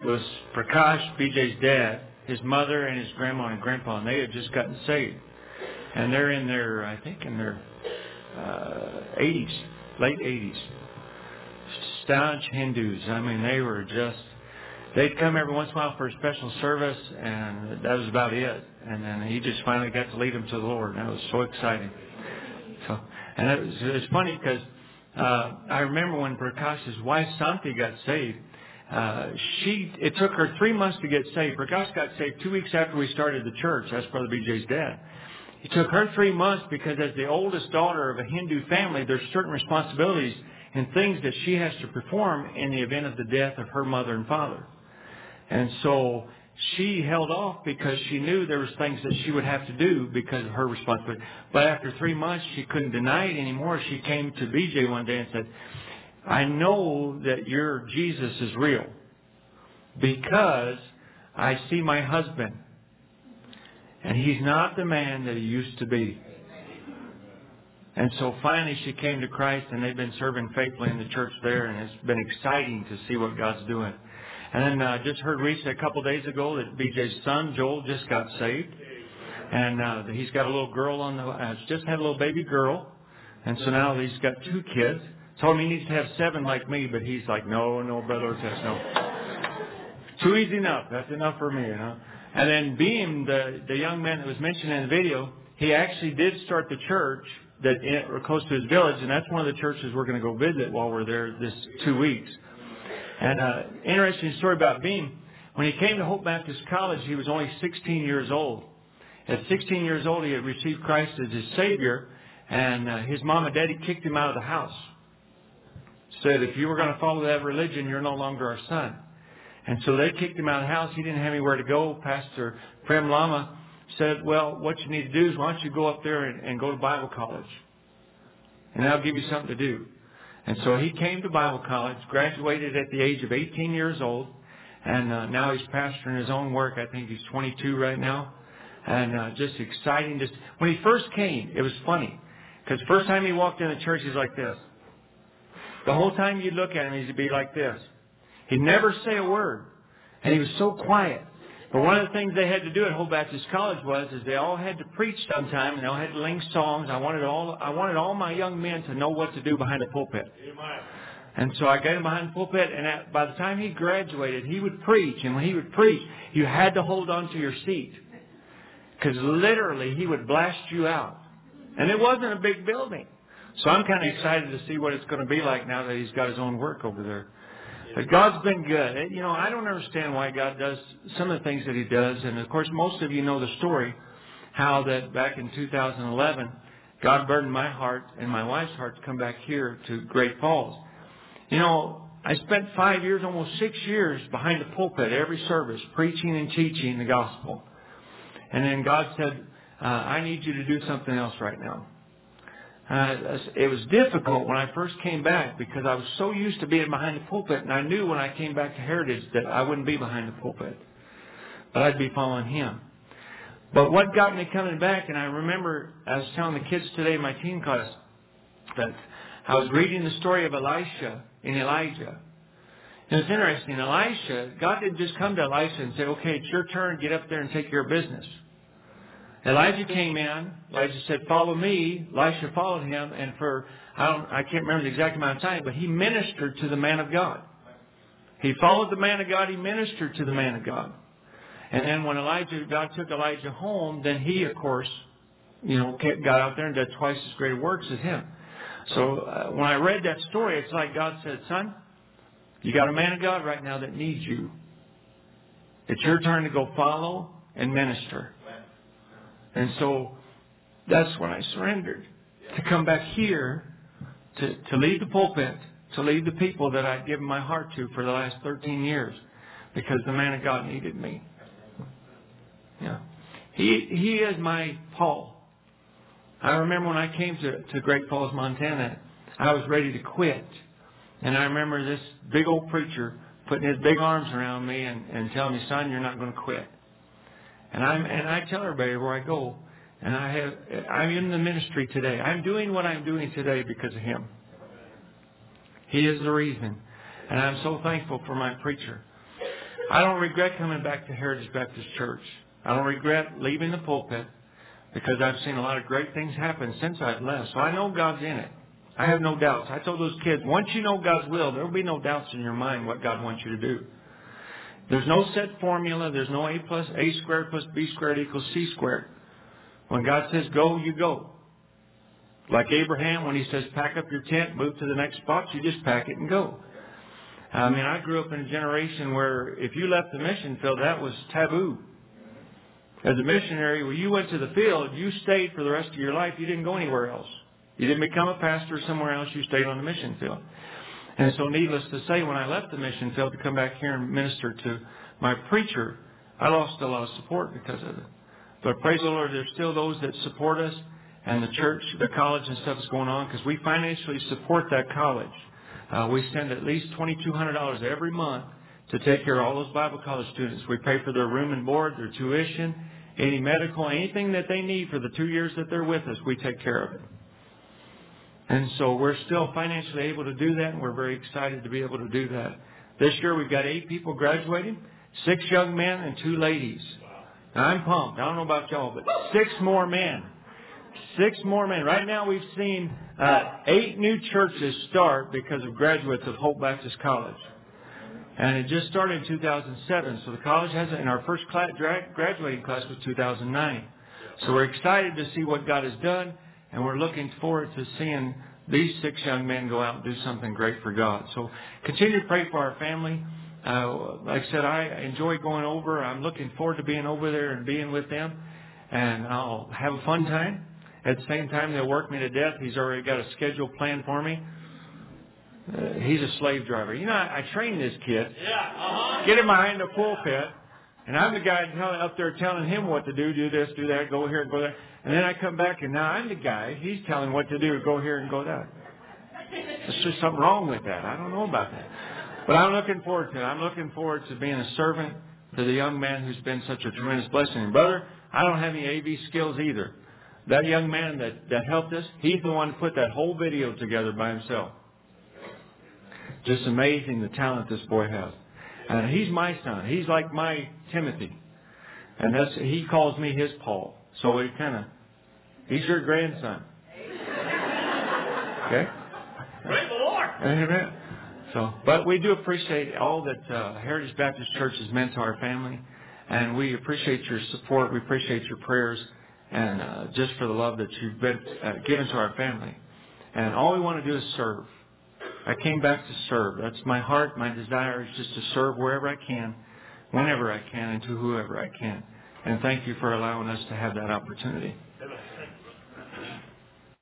was Prakash, BJ's dad, his mother, and his grandma and grandpa, and they had just gotten saved. And they're in their, I think, in their 80s, late 80s. Staunch Hindus. I mean, they were just, they'd come every once in a while for a special service, and that was about it. And then he just finally got to lead them to the Lord, and that was so exciting. So, and it was funny because I remember when Prakash's wife, Santi, got saved, it took her 3 months to get saved. Prakash got saved 2 weeks after we started the church. That's Brother BJ's dad. It took her 3 months because as the oldest daughter of a Hindu family, there's certain responsibilities and things that she has to perform in the event of the death of her mother and father. And so she held off because she knew there was things that she would have to do because of her responsibility. But after 3 months, she couldn't deny it anymore. She came to BJ one day and said, I know that your Jesus is real because I see my husband. And he's not the man that he used to be. And so finally she came to Christ, and they've been serving faithfully in the church there, and it's been exciting to see what God's doing. And then I just heard recently, a couple of days ago, that BJ's son, Joel, just got saved. And he's got a little girl just had a little baby girl. And so now he's got 2 kids. Told him he needs to have 7 like me, but he's like, no, Brother Ortiz, no. 2 easy enough. That's enough for me, you know. And then Beam, the young man that was mentioned in the video, he actually did start the church close to his village, and that's one of the churches we're going to go visit while we're there this 2 weeks. And interesting story about Beam. When he came to Hope Baptist College, he was only 16 years old. At 16 years old, he had received Christ as his Savior, and his mom and daddy kicked him out of the house. Said, if you were going to follow that religion, you're no longer our son. And so they kicked him out of the house. He didn't have anywhere to go. Pastor Prem Lama said, well, what you need to do is why don't you go up there and go to Bible college. And that'll give you something to do. And so he came to Bible college, graduated at the age of 18 years old, and now he's pastoring his own work. I think he's 22 right now. And just exciting. When he first came, it was funny. Because the first time he walked in the church, he's like this. The whole time you'd look at him, he'd be like this. He'd never say a word. And he was so quiet. But one of the things they had to do at Hope Baptist College is they all had to preach sometime, and they all had to sing songs. I wanted all my young men to know what to do behind the pulpit. And so I got him behind the pulpit, and by the time he graduated, he would preach. And when he would preach, you had to hold on to your seat. Because literally, he would blast you out. And it wasn't a big building. So I'm kind of excited to see what it's going to be like now that he's got his own work over there. But God's been good. You know, I don't understand why God does some of the things that He does. And, of course, most of you know the story, how that back in 2011, God burdened my heart and my wife's heart to come back here to Great Falls. You know, I spent 5 years, almost 6 years, behind the pulpit every service, preaching and teaching the gospel. And then God said, I need you to do something else right now. It was difficult when I first came back because I was so used to being behind the pulpit, and I knew when I came back to Heritage that I wouldn't be behind the pulpit, but I'd be following Him. But what got me coming back, and I remember I was telling the kids today in my teen class that I was reading the story of Elisha and Elijah. And it's interesting, Elisha, God didn't just come to Elisha and say, okay, it's your turn, get up there and take care of business. Elijah came in. Elijah said, follow me. Elisha followed him. And I can't remember the exact amount of time, but he ministered to the man of God. He followed the man of God. He ministered to the man of God. And then when God took Elijah home, then he, of course, got out there and did twice as great works as him. So when I read that story, it's like God said, son, you got a man of God right now that needs you. It's your turn to go follow and minister. And so that's when I surrendered to come back here to lead the pulpit, to lead the people that I'd given my heart to for the last 13 years because the man of God needed me. Yeah. He is my Paul. I remember when I came to Great Falls, Montana, I was ready to quit. And I remember this big old preacher putting his big arms around me and telling me, son, you're not going to quit. And I tell everybody where I go, and I'm in the ministry today. I'm doing what I'm doing today because of him. He is the reason. And I'm so thankful for my preacher. I don't regret coming back to Heritage Baptist Church. I don't regret leaving the pulpit because I've seen a lot of great things happen since I've left. So I know God's in it. I have no doubts. I told those kids, once you know God's will, there will be no doubts in your mind what God wants you to do. There's no set formula. There's no A squared plus B squared equals C squared. When God says go, you go. Like Abraham, when he says pack up your tent, move to the next spot, you just pack it and go. I mean, I grew up in a generation where if you left the mission field, that was taboo. As a missionary, when you went to the field, you stayed for the rest of your life. You didn't go anywhere else. You didn't become a pastor somewhere else. You stayed on the mission field. And so needless to say, when I left the mission field to come back here and minister to my preacher, I lost a lot of support because of it. But praise the Lord, there's still those that support us, and the church, the college and stuff is going on because we financially support that college. We send at least $2,200 every month to take care of all those Bible college students. We pay for their room and board, their tuition, any medical, anything that they need for the 2 years that they're with us, we take care of it. And so we're still financially able to do that, and we're very excited to be able to do that. This year we've got 8 people graduating, 6 young men and 2 ladies. Now, I'm pumped. I don't know about y'all, but 6 more men. 6 more men. Right now we've seen 8 new churches start because of graduates of Hope Baptist College. And it just started in 2007. So the college hasn't, and our first graduating class was 2009. So we're excited to see what God has done, and we're looking forward to seeing these 6 young men go out and do something great for God. So continue to pray for our family. Like I said, I enjoy going over. I'm looking forward to being over there and being with them. And I'll have a fun time. At the same time, they'll work me to death. He's already got a schedule planned for me. He's a slave driver. You know, I trained this kid. Get him behind the pulpit. And I'm the guy up there telling him what to do. Do this, do that, go here, go there. And then I come back and now I'm the guy. He's telling what to do. Go here and go there. There's just something wrong with that. I don't know about that. But I'm looking forward to it. I'm looking forward to being a servant to the young man who's been such a tremendous blessing. And brother, I don't have any AV skills either. That young man that helped us, he's the one who put that whole video together by himself. Just amazing the talent this boy has. And he's my son. He's like my Timothy. And he calls me his Paul. So he's your grandson. Okay? Praise the Lord. Amen. So, but we do appreciate all that Heritage Baptist Church has meant to our family. And we appreciate your support. We appreciate your prayers. And just for the love that you've been given to our family. And all we want to do is serve. I came back to serve. That's my heart. My desire is just to serve wherever I can, whenever I can, and to whoever I can. And thank you for allowing us to have that opportunity.